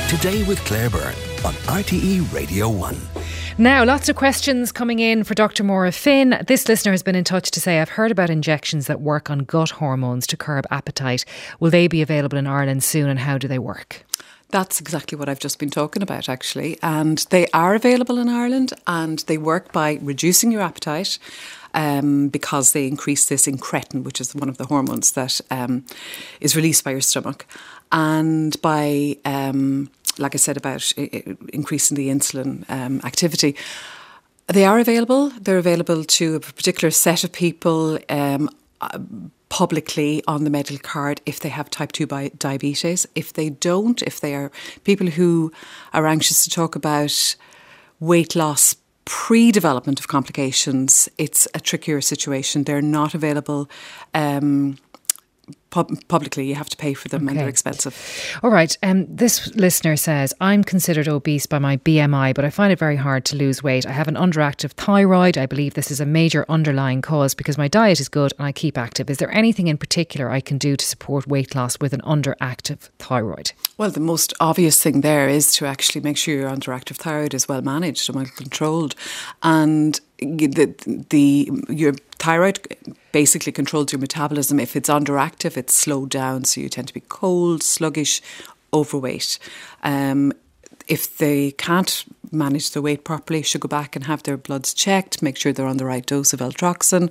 Today with Claire Byrne on RTE Radio 1. Now, lots of questions coming in for Dr. Maura Finn. This listener has been in touch to say, I've heard about injections that work on gut hormones to curb appetite. Will they be available in Ireland soon, and how do they work? That's exactly what I've just been talking about, actually. And they are available in Ireland, and they work by reducing your appetite because they increase this incretin, which is one of the hormones that is released by your stomach. And by, like I said, about increasing the insulin activity. They are available. They're available to a particular set of people publicly on the medical card if they have type 2 diabetes. If they don't, if they are people who are anxious to talk about weight loss pre-development of complications, it's a trickier situation. They're not available publicly. You have to pay for them, and they're expensive. All right. This listener says, I'm considered obese by my BMI, but I find it very hard to lose weight. I have an underactive thyroid. I believe this is a major underlying cause because my diet is good and I keep active. Is there anything in particular I can do to support weight loss with an underactive thyroid? Well, the most obvious thing there is to actually make sure your underactive thyroid is well managed and well controlled. And your thyroid basically controls your metabolism. If it's underactive, it's slowed down, so you tend to be cold, sluggish, overweight. If they can't manage their weight properly, should go back and have their bloods checked, make sure they're on the right dose of L-Troxin.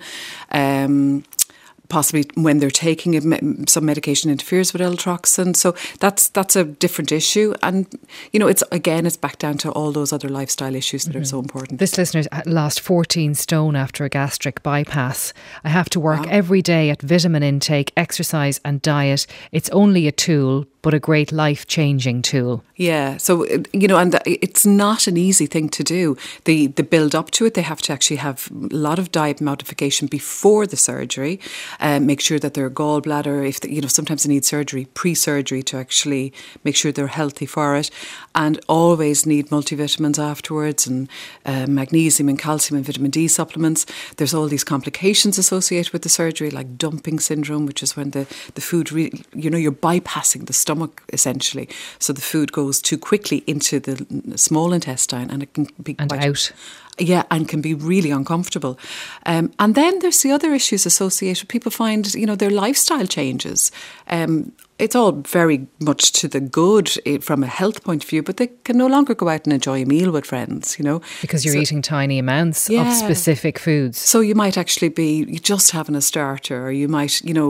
Possibly when they're taking it, some medication interferes with L-Troxin. So that's a different issue. And, you know, it's back down to all those other lifestyle issues that are so important. This listener's lost 14 stone after a gastric bypass. I have to work every day at vitamin intake, exercise and diet. It's only a tool, but a great life-changing tool. Yeah, so, you know, and it's not an easy thing to do. The build up to it, they have to actually have a lot of diet modification before the surgery. Make sure that their gallbladder, sometimes they need surgery, pre-surgery, to actually make sure they're healthy for it. And always need multivitamins afterwards, and magnesium and calcium and vitamin D supplements. There's all these complications associated with the surgery, like dumping syndrome, which is when the food, you're bypassing the stomach essentially. So the food goes too quickly into the small intestine, and it can be out. Yeah, and can be really uncomfortable. And then there's the other issues associated. People find, their lifestyle changes. It's all very much to the good from a health point of view, but they can no longer go out and enjoy a meal with friends, Because you're eating tiny amounts of specific foods. So you might actually be just having a starter, or you might,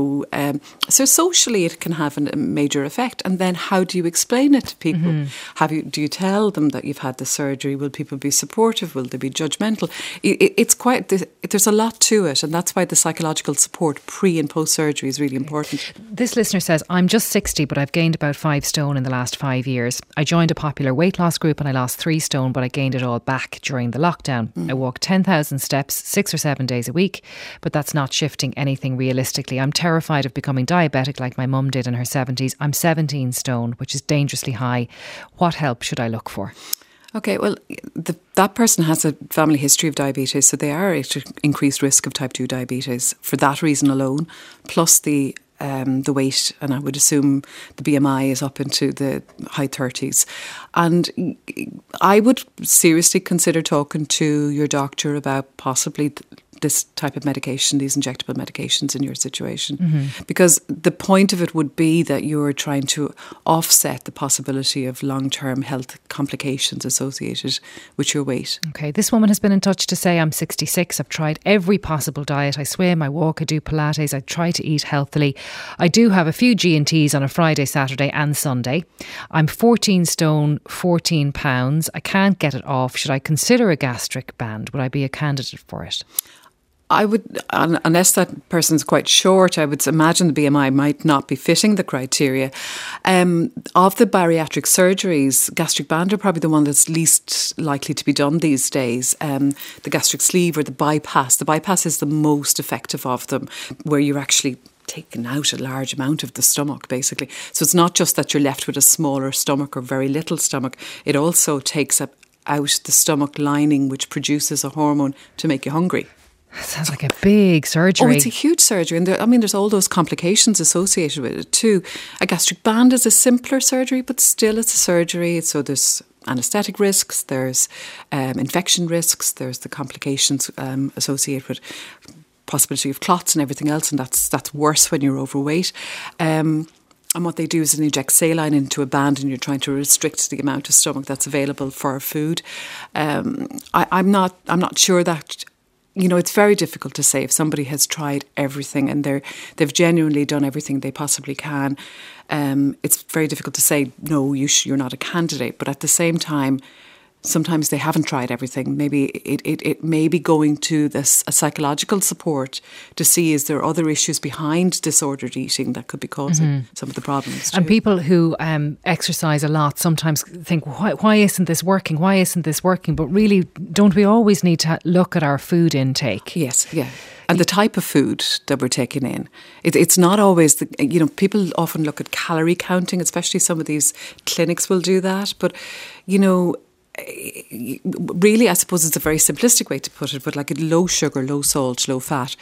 so socially it can have a major effect. And then how do you explain it to people? Do you tell them that you've had the surgery? Will people be supportive? Will they be judgmental? There's a lot to it, and that's why the psychological support pre and post surgery is really important. This listener says, I'm just 60, but I've gained about 5 stone in the last 5 years. I joined a popular weight loss group and I lost 3 stone, but I gained it all back during the lockdown. I walk 10,000 steps 6 or 7 days a week, but that's not shifting anything realistically. I'm terrified of becoming diabetic like my mum did in her 70s. I'm 17 stone, which is dangerously high. What help should I look for? Okay, well, that person has a family history of diabetes, so they are at increased risk of type 2 diabetes for that reason alone, plus the weight, and I would assume the BMI is up into the high 30s. And I would seriously consider talking to your doctor about possibly this type of medication, these injectable medications in your situation. Because the point of it would be that you're trying to offset the possibility of long-term health complications associated with your weight. Okay, this woman has been in touch to say, I'm 66, I've tried every possible diet. I swim, I walk, I do Pilates, I try to eat healthily. I do have a few G&Ts on a Friday, Saturday and Sunday. I'm 14 stone, 14 pounds. I can't get it off. Should I consider a gastric band? Would I be a candidate for it? I would, unless that person's quite short, I would imagine the BMI might not be fitting the criteria. Of the bariatric surgeries, gastric band are probably the one that's least likely to be done these days. The gastric sleeve or the bypass. The bypass is the most effective of them, where you're actually taking out a large amount of the stomach, basically. So it's not just that you're left with a smaller stomach or very little stomach. It also takes out the stomach lining, which produces a hormone to make you hungry. Sounds like a big surgery. Oh, it's a huge surgery. And there's all those complications associated with it too. A gastric band is a simpler surgery, but still it's a surgery. So there's anaesthetic risks, there's infection risks, there's the complications associated with possibility of clots and everything else. And that's worse when you're overweight. And what they do is they inject saline into a band, and you're trying to restrict the amount of stomach that's available for food. I'm not sure that. It's very difficult to say if somebody has tried everything and they've genuinely done everything they possibly can. It's very difficult to say, no, you're not a candidate. But at the same time, sometimes they haven't tried everything. Maybe it may be going to a psychological support to see is there other issues behind disordered eating that could be causing some of the problems too. And people who exercise a lot sometimes think, why isn't this working? Why isn't this working? But really, don't we always need to look at our food intake? Yes, yeah. And the type of food that we're taking in. It's not always, people often look at calorie counting, especially some of these clinics will do that. But, really, I suppose it's a very simplistic way to put it, but like a low sugar, low salt, low fat,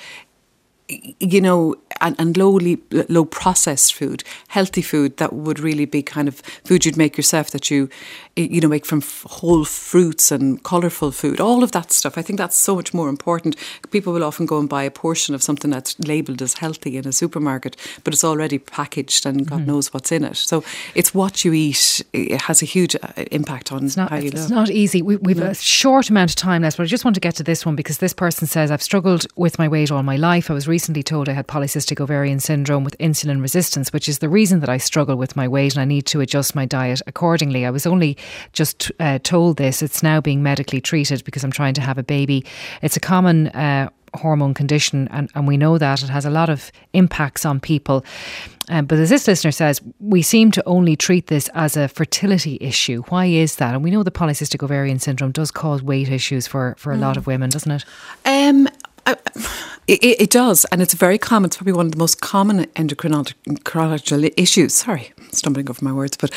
and low processed food, healthy food that would really be kind of food you'd make yourself, that you make from whole fruits and colourful food, all of that stuff. I think that's so much more important. People will often go and buy a portion of something that's labelled as healthy in a supermarket, but it's already packaged and God knows what's in it. So it's what you eat. It has a huge impact on how you live. It's not easy. We've a short amount of time left, but I just want to get to this one because this person says, I've struggled with my weight all my life. I was recently told I had polycystic ovarian syndrome with insulin resistance, which is the reason that I struggle with my weight and I need to adjust my diet accordingly. I was only just told this. It's now being medically treated because I'm trying to have a baby. It's a common hormone condition and we know that it has a lot of impacts on people. But as this listener says, we seem to only treat this as a fertility issue. Why is that? And we know the polycystic ovarian syndrome does cause weight issues for a lot of women, doesn't it? It does, and it's very common. It's probably one of the most common endocrinological issues. Sorry, stumbling over my words, but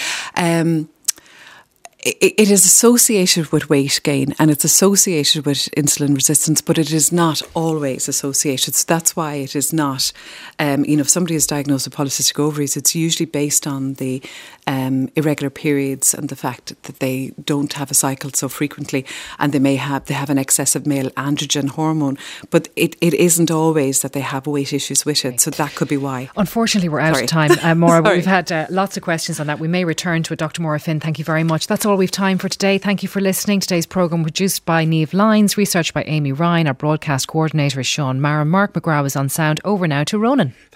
it is associated with weight gain and it's associated with insulin resistance, but it is not always associated. So that's why it is not, if somebody is diagnosed with polycystic ovaries, it's usually based on the irregular periods and the fact that they don't have a cycle so frequently, and they have an excessive male androgen hormone, but it isn't always that they have weight issues with it. So that could be why. Unfortunately, we're out of time, Maura, but we've had lots of questions on that. We may return to it. Dr. Maura Finn, thank you very much. That's all we've time for today. Thank you for listening. Today's programme produced by Niamh Lyons, researched by Amy Ryan. Our broadcast coordinator is Sean Mara. Mark McGrath is on sound. Over now to Ronan.